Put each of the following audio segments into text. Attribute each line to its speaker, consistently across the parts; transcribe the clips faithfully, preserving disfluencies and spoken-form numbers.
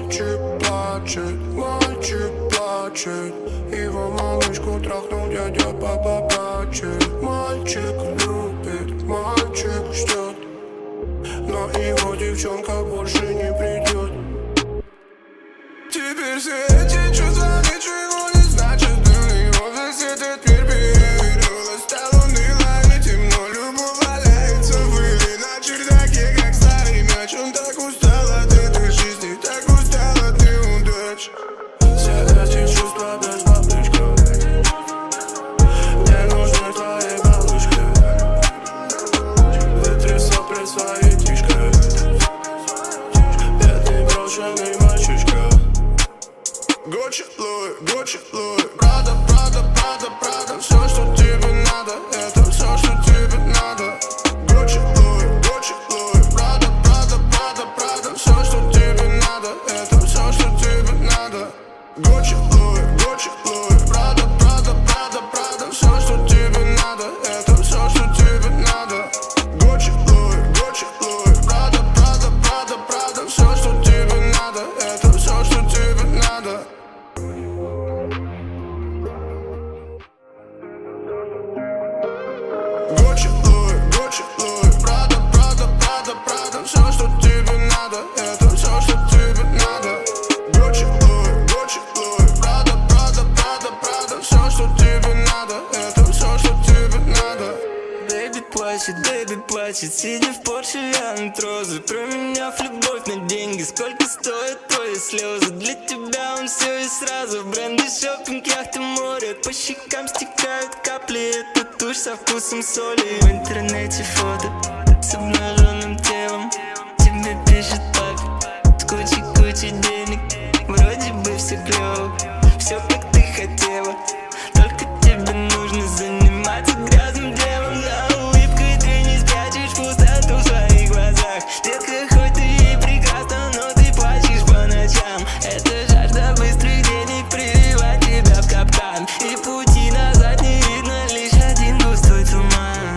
Speaker 1: Мальчик плачет, мальчик плачет. Его малышку трахнул дядя, папа плачет. Мальчик любит, мальчик ждет, но его девчонка больше не придет. Теперь все эти чувства ничего не значат. Для него весь этот мир перевернулась. Стало уныло и темно, любовь валяется в пыли на чердаке, как старый мяч. Он так устал от этой жизни, так устал от неудач. Все эти чувства без бабличка. Мне нужны твои малышки. Вытри сопли своей тишкой. Бедный брошенный мальчишка. Гуччи, Луи, Гуччи, Луи. Прада, Прада, Прада, Прада. Все, что тебе надо, это все, что тебе надо. Гуччи, Луи, Гуччи, Луи. Прада, Прада, Прада, Прада. Все, что тебе надо, это все, что тебе надо. Гуччи, Луи, Гуччи, Луи. Прада, Прада, Прада, Прада. Все, что тебе надо, это все, что тебе надо. Гуччи, Луи, Гуччи, Луи. Прада, Прада, Прада, Прада. Все, что тебе надо, это все, что тебе надо. Гуччи, Луи, Гуччи, Луи. Прада, Прада, Прада, Прада. Все, что тебе надо, это все, что тебе надо. Гуччи, Луи, Гуччи, Луи. Прада, Прада, Прада, Прада. Все, что тебе надо, это все, что тебе надо.
Speaker 2: Бэйби плачет, бэйби плачет, сидя в Порше, вянут розы. Променяв любовь на деньги, сколько стоят твои слезы? Для тебя он все и сразу. В бренды, шопинг, яхты, море. По щекам стекают капли, это тушь со вкусом соли. В интернете фото с обнаженным телом. Тебе пишет папа с кучей-кучей денег. Вроде бы все клево, все как ты хотела. Только тебе нужно заниматься грязным делом. За улыбкой ты не спрячешь пустоту в своих глазах. Детка, хоть ты и прекрасна, но ты плачешь по ночам. Это жажда быстрых денег прививает тебя в капкан. И пути назад не видно, лишь один густой туман.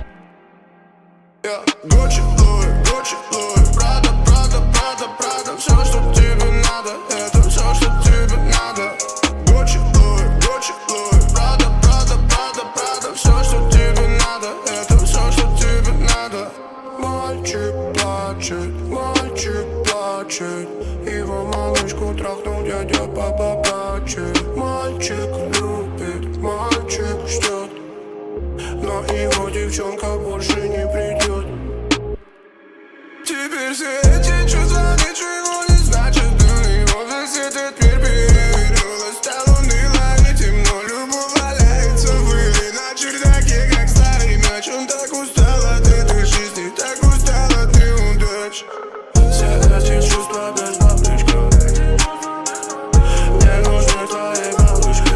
Speaker 1: Yeah. Гуччи, Луи, Гуччи, Луи. Прада, Прада, Прада, Прада. Все, что тебе надо, это все, что тебе надо. Гуччи, Луи, Гуччи, Луи. Прада, Прада, Прада, Прада. Все, что тебе надо, это все, что тебе надо. Мальчик плачет, мальчик плачет. Его малышку трахнул дядя, папа плачет. Мальчик любит, мальчик ждет, но его девчонка больше не придет. Теперь все эти чувства ничего не значат. Для него весь этот мир перевернулась. Стало уныло и темно, любовь валяется в пыли на чердаке, как старый мяч. Он так устал от этой жизни, так устал от неудач. Все эти чувства без бабличка. Мне нужны твои малышки.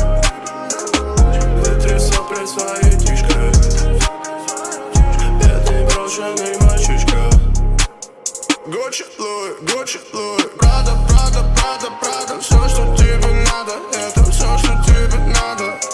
Speaker 1: Вытри сопли своей тишкой. Бедный брошенный мальчишка. Гуччи, Луи, Гуччи, Луи. Прада, Прада, Прада, Прада. Все, что тебе надо, это все, что тебе надо.